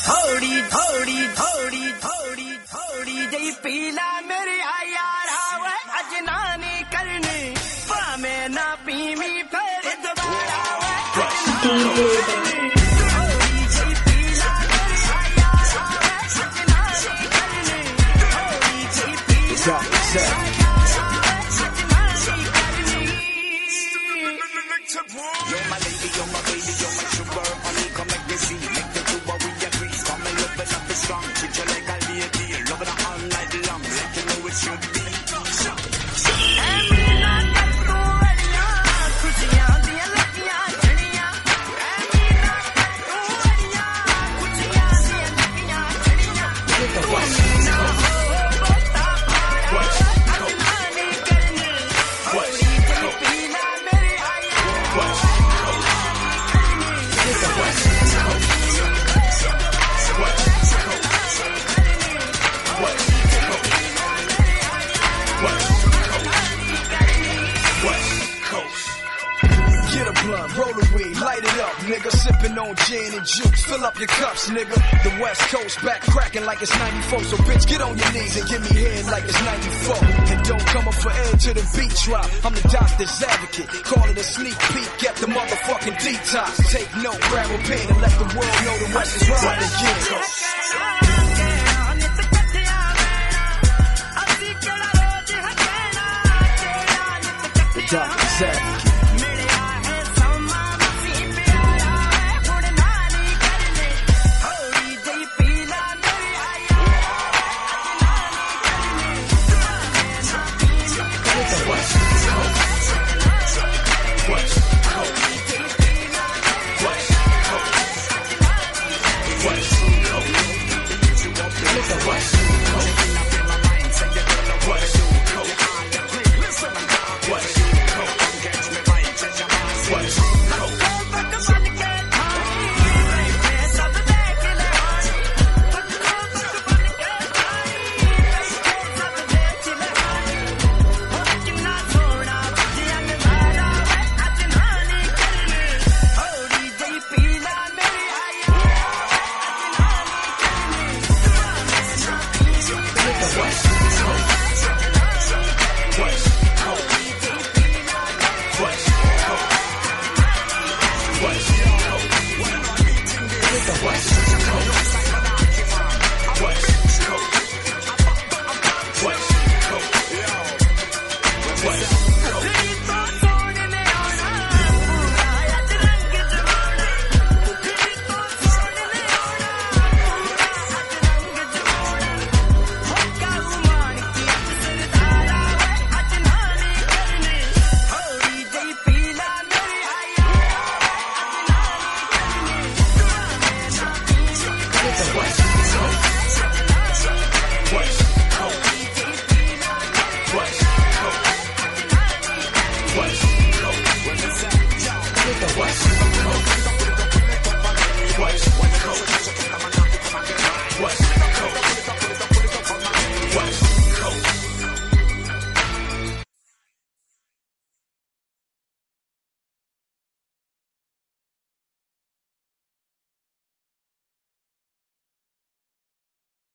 थोड़ी थोड़ी थोड़ी थोड़ी थोड़ी जई पीला मेरे यारा वे अजनानी करनी पामे ना पीवी फिर दोबारा वे थोड़ी जई पीला मेरे यारा वे अजनानी करनी थोड़ी जई पीला You're my lady, you're my baby, you're my sugar, honey, come make me see, make the two what we agree, come and love it up is strong, treat you like a lady, love it all night long, like you know it should be. Get a blunt, roll a weed, light it up, nigga. Sipping on gin and juice, fill up your cups, nigga. The West Coast back cracking like it's 94. So bitch, get on your knees and give me head like it's 94. And don't come up for air to the beat drop. I'm the doctor's advocate, call it a sneak peek at the motherfucking detox. Take note, grab a pen and let the world know the West is right again. The doctor's advocate. West Coast.